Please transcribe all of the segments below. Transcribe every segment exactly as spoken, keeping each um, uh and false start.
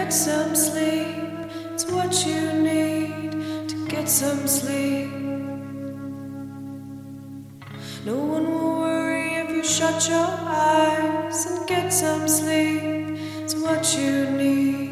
get some sleep. It's what you need to get some sleep. No one will worry if you shut your eyes and get some sleep. It's what you need.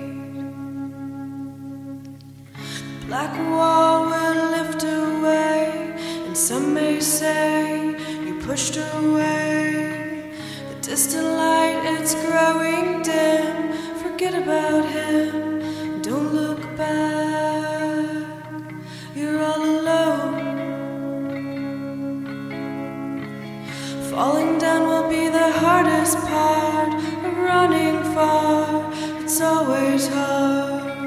The black wall will lift away, and some may say you pushed away. The distant light, it's growing dim. Forget about him, don't look back. You're all alone. Falling down will be the hardest part of running far. It's always hard.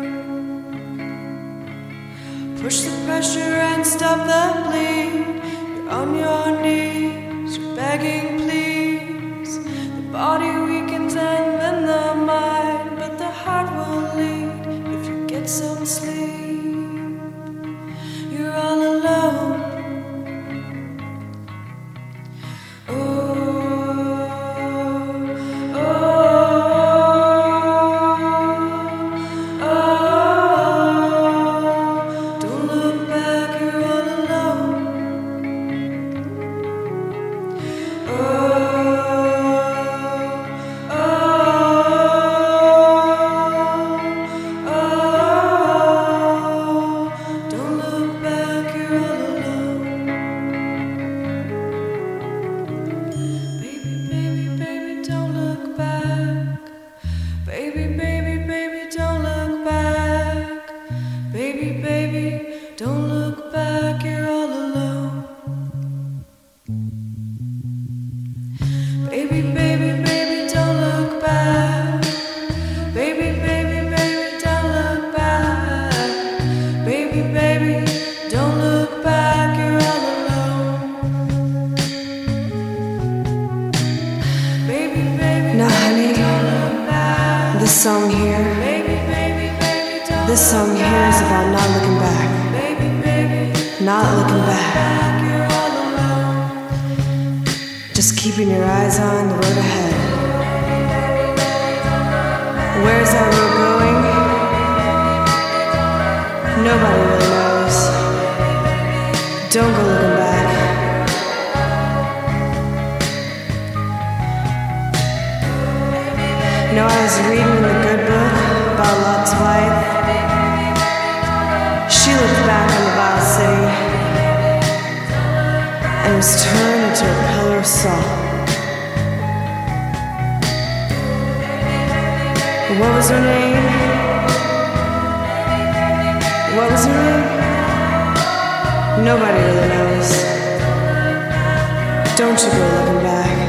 Push the pressure and stop the bleed. You're on your knees, you're begging please. The body weakens and then the mind, but the heart will lead if you get some sleep. You're all alone. This song here, this song here is about not looking back, not looking back. Just keeping your eyes on the road ahead. Where's that road going? Nobody really knows. Don't go looking back. You know, I was reading in the good book about Lot's wife. She looked back on the vile city and was turned into a pillar of salt. What was her name? What was her name? Nobody really knows. Don't you go looking back.